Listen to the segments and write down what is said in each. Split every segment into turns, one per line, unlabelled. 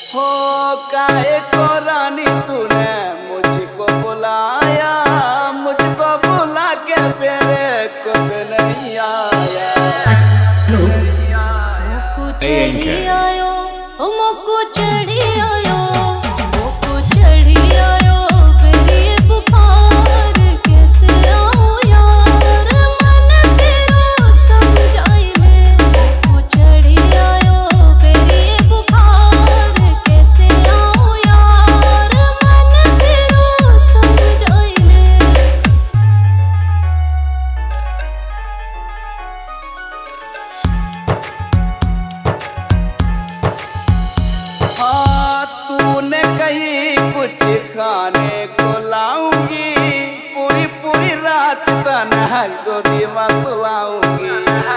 हो काहे को रानी तूने मुझको बुलाया, मुझको बुला के मेरे खुद नहीं आया।
मोको चढ़ी आयो, मोको चढ़ी आयो, मोको चढ़ी आयो मेरी बुखार कैसे आऊं यार मन तेरो समझाई ले। मोको चढ़ी आयो मेरी बुखार कैसे आऊं यार मन तेरो समझाई ले।
हाँ तूने कहीं कुछ खाने को लाऊंगी, पूरी पूरी रात तन्हा गोदी में सुलाऊंगी।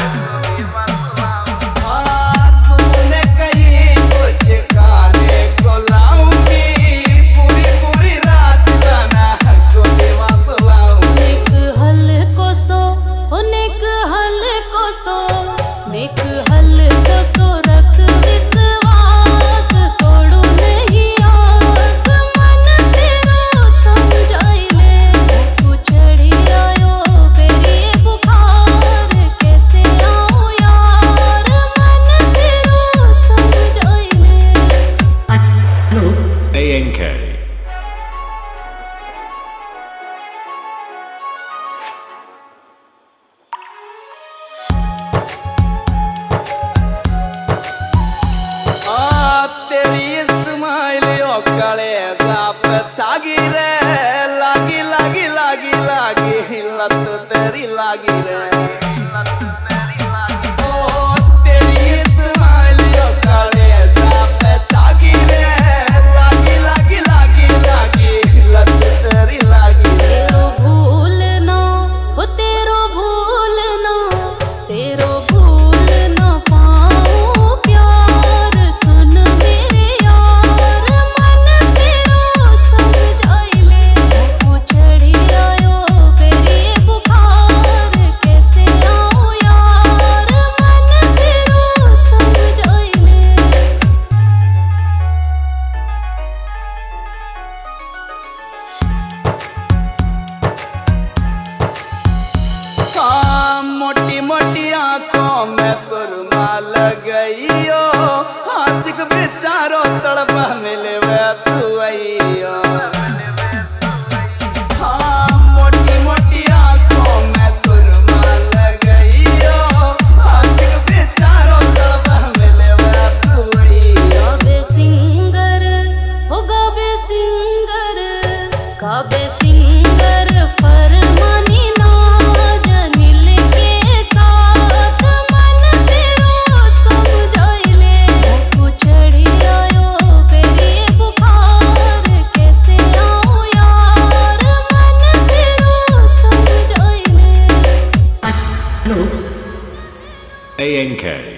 हाँ तूने कहीं कुछ खाने को लाऊंगी, पूरी पूरी रात तन्हा गोदी में सुलाऊंगी।
नेक हल को सो, नेक हल को सो, नेक हल को सो रख विश्वास तोड़ो नहीं आस मन तेरो समझाई ले। मोको चढ़ी आयो मेरी बुखार कैसे आऊं यार मन तेरो समझाई ले।
ANK.
तेरी स्माइल कलेजा पे छागी रे, लागी लागी लागी लागी लत तेरी लागी रे। ओ तेरी स्माइल कलेजा पे छागी रे, लागी लागी लागी लागी लत तेरी लागी रे।
तेरो भूलना, हो तेरो भूलना, तेरो भूलना पाऊं प्यार सुन मेरे यार मन तेरो समझाई ले। मोको चढ़ी आयो मेरी बुखार कैसे आऊं यार मन तेरो समझाई ले।
हाँ मोटी मोटी आंखों में सुरमा लग गई हो, आशिक बेचारो तड़पा मिले वे तू आइयो। हाँ मोटी मोटी आंखों में सुरमा लग गई हो, आशिक बेचारो तड़पा मिले वे तू आइयो।
गावे सिंगर, हो गावे सिंगर, गावे सिंगर फरमानी नाज नील के साथ मन तेरो समझाई ले। मोको चढ़ी आयो मेरी बुखार कैसे आऊं यार मन तेरो समझाई ले।
ANK.